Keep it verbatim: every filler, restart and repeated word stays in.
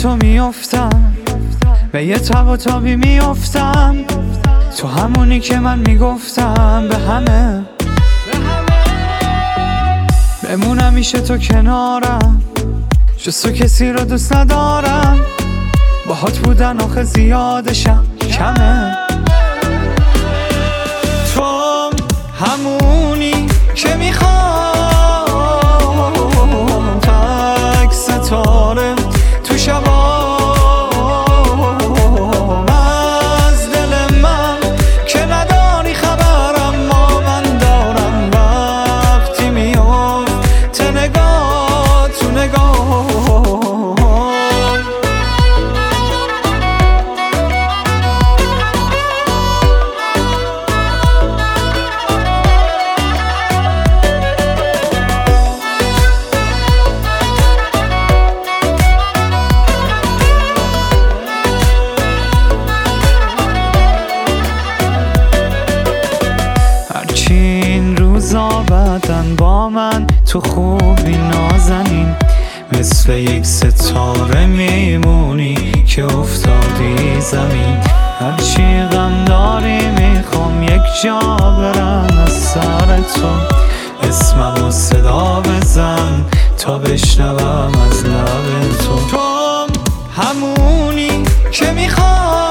تو میافتم، به یه تب و تابی میافتم، تو همونی که من میگفتم به همه بمونم میشه تو کنارم، جز تو کسی رو دوست ندارم، باهات بودن آخه زیادشم کمه. تو همونی که میخوام، تک ستاره تو شبام از دل من که نداری خبر، اما من دارم وقتی میفته نگاه تو نگاه. این روزا بعدن با من تو خوبی نازنین، مثل یک ستاره میمونی که افتادی زمین. هرچی غم داری میخوام یک جا برم از سر تو، اسمم و صدا بزن تا بشنوم از لب تو. تو همونی که میخوام